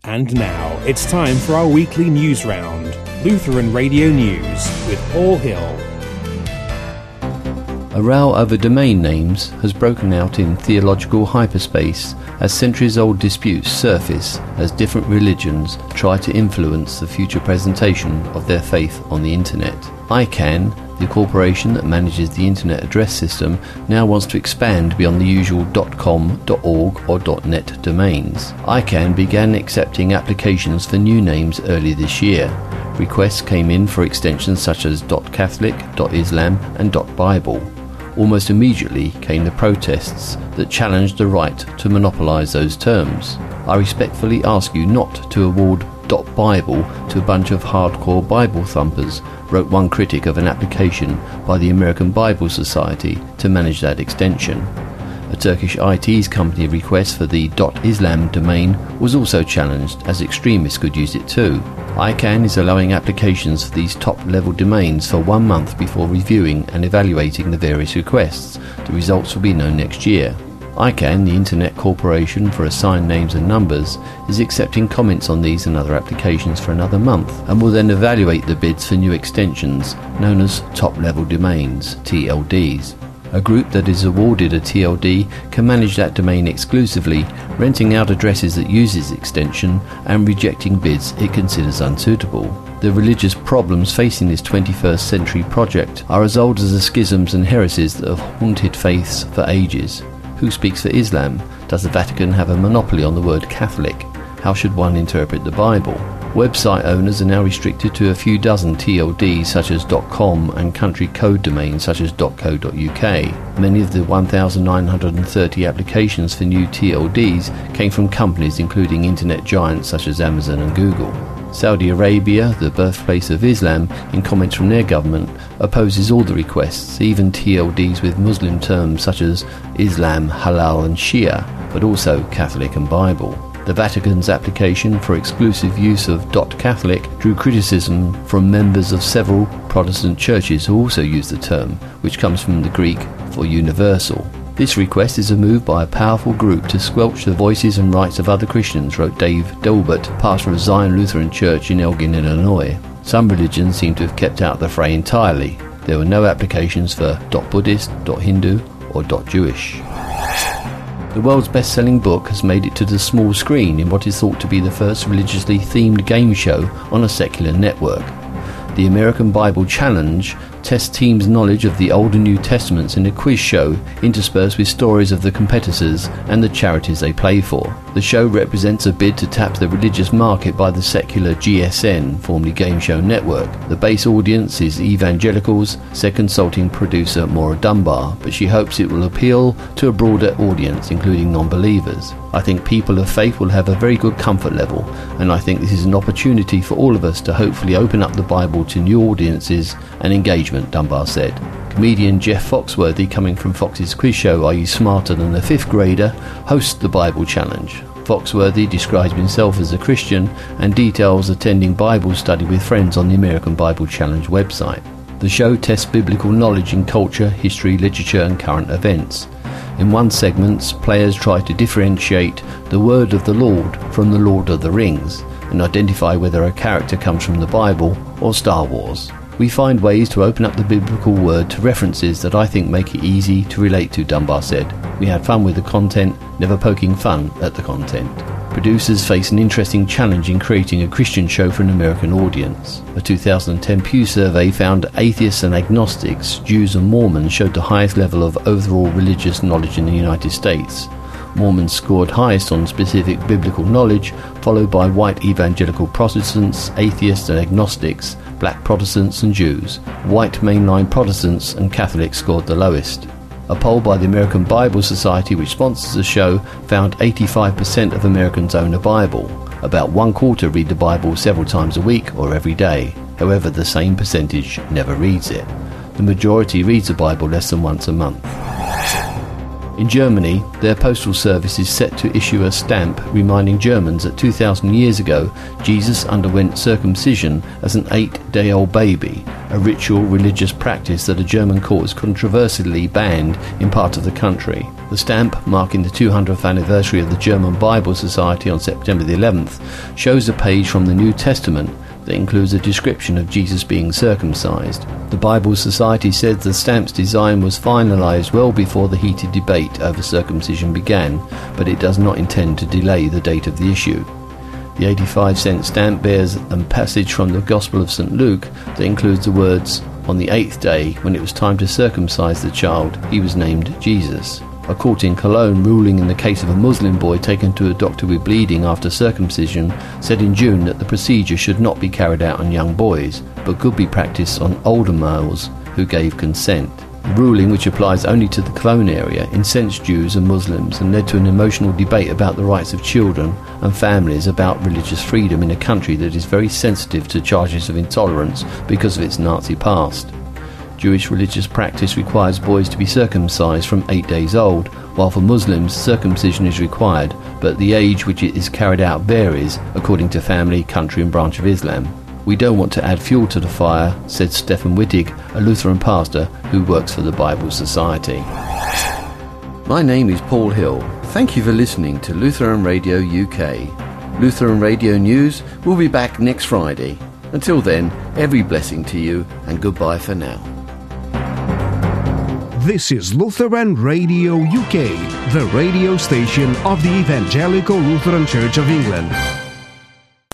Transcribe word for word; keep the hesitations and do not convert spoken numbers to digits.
And now it's time for our weekly news round. Lutheran Radio News with Paul Hill. A row over domain names has broken out in theological hyperspace as centuries-old disputes surface as different religions try to influence the future presentation of their faith on the internet. I CANN, the corporation that manages the internet address system, now wants to expand beyond the usual .com, .org or .net domains. I CANN began accepting applications for new names early this year. Requests came in for extensions such as .catholic, .islam and .bible. Almost immediately came the protests that challenged the right to monopolise those terms. I respectfully ask you not to award .bible to a bunch of hardcore Bible thumpers, wrote one critic of an application by the American Bible Society to manage that extension. A Turkish I T company request for the .islam domain was also challenged, as extremists could use it too. I CANN is allowing applications for these top-level domains for one month before reviewing and evaluating the various requests. The results will be known next year. I CANN, the Internet Corporation for Assigned Names and Numbers, is accepting comments on these and other applications for another month and will then evaluate the bids for new extensions known as top-level domains, T L Ds. A group that is awarded a T L D can manage that domain exclusively, renting out addresses that use its extension and rejecting bids it considers unsuitable. The religious problems facing this twenty-first century project are as old as the schisms and heresies that have haunted faiths for ages. Who speaks for Islam? Does the Vatican have a monopoly on the word Catholic? How should one interpret the Bible? Website owners are now restricted to a few dozen T L Ds such as .com and country code domains such as .co dot U K. Many of the one thousand nine hundred thirty applications for new T L Ds came from companies including internet giants such as Amazon and Google. Saudi Arabia, the birthplace of Islam, in comments from their government, opposes all the requests, even T L Ds with Muslim terms such as Islam, Halal and Shia, but also Catholic and Bible. The Vatican's application for exclusive use of .catholic drew criticism from members of several Protestant churches who also use the term, which comes from the Greek for universal. This request is a move by a powerful group to squelch the voices and rights of other Christians, wrote Dave Delbert, pastor of Zion Lutheran Church in Elgin, Illinois. Some religions seem to have kept out of the fray entirely. There were no applications for .Buddhist, .Hindu or .Jewish. The world's best-selling book has made it to the small screen in what is thought to be the first religiously themed game show on a secular network. The American Bible Challenge tests teams' knowledge of the Old and New Testaments in a quiz show interspersed with stories of the competitors and the charities they play for. The show represents a bid to tap the religious market by the secular G S N, formerly Game Show Network. The base audience is evangelicals, said consulting producer Maura Dunbar, but she hopes it will appeal to a broader audience, including non-believers. I think people of faith will have a very good comfort level, and I think this is an opportunity for all of us to hopefully open up the Bible to new audiences and engagement, Dunbar said. Comedian Jeff Foxworthy, coming from Fox's quiz show Are You Smarter Than a Fifth Grader, hosts the Bible Challenge. Foxworthy describes himself as a Christian and details attending Bible study with friends on the American Bible Challenge website. The show tests biblical knowledge in culture, history, literature and current events. In one segment, players try to differentiate the word of the Lord from the Lord of the Rings and identify whether a character comes from the Bible or Star Wars. We find ways to open up the biblical word to references that I think make it easy to relate to, Dunbar said. We had fun with the content, never poking fun at the content. Producers face an interesting challenge in creating a Christian show for an American audience. A two thousand ten Pew survey found atheists and agnostics, Jews and Mormons showed the highest level of overall religious knowledge in the United States. Mormons scored highest on specific biblical knowledge, followed by white evangelical Protestants, atheists and agnostics, black Protestants and Jews. White mainline Protestants and Catholics scored the lowest. A poll by the American Bible Society, which sponsors the show, found eighty-five percent of Americans own a Bible. About one quarter read the Bible several times a week or every day. However, the same percentage never reads it. The majority reads the Bible less than once a month. In Germany, their postal service is set to issue a stamp reminding Germans that two thousand years ago Jesus underwent circumcision as an eight-day-old baby, a ritual religious practice that a German court has controversially banned in part of the country. The stamp, marking the two hundredth anniversary of the German Bible Society on September the eleventh, shows a page from the New Testament that includes a description of Jesus being circumcised. The Bible Society said the stamp's design was finalised well before the heated debate over circumcision began, but it does not intend to delay the date of the issue. The eighty-five cent stamp bears a passage from the Gospel of Saint Luke that includes the words, "On the eighth day, when it was time to circumcise the child, he was named Jesus." A court in Cologne ruling in the case of a Muslim boy taken to a doctor with bleeding after circumcision said in June that the procedure should not be carried out on young boys, but could be practiced on older males who gave consent. The ruling, which applies only to the Cologne area, incensed Jews and Muslims and led to an emotional debate about the rights of children and families about religious freedom in a country that is very sensitive to charges of intolerance because of its Nazi past. Jewish religious practice requires boys to be circumcised from eight days old, while for Muslims circumcision is required, but the age which it is carried out varies according to family, country and branch of Islam. "We don't want to add fuel to the fire," said Stefan Wittig, a Lutheran pastor who works for the Bible Society. My name is Paul Hill. Thank you for listening to Lutheran Radio U K. Lutheran Radio News will be back next Friday. Until then, every blessing to you and goodbye for now. This is Lutheran Radio U K, the radio station of the Evangelical Lutheran Church of England.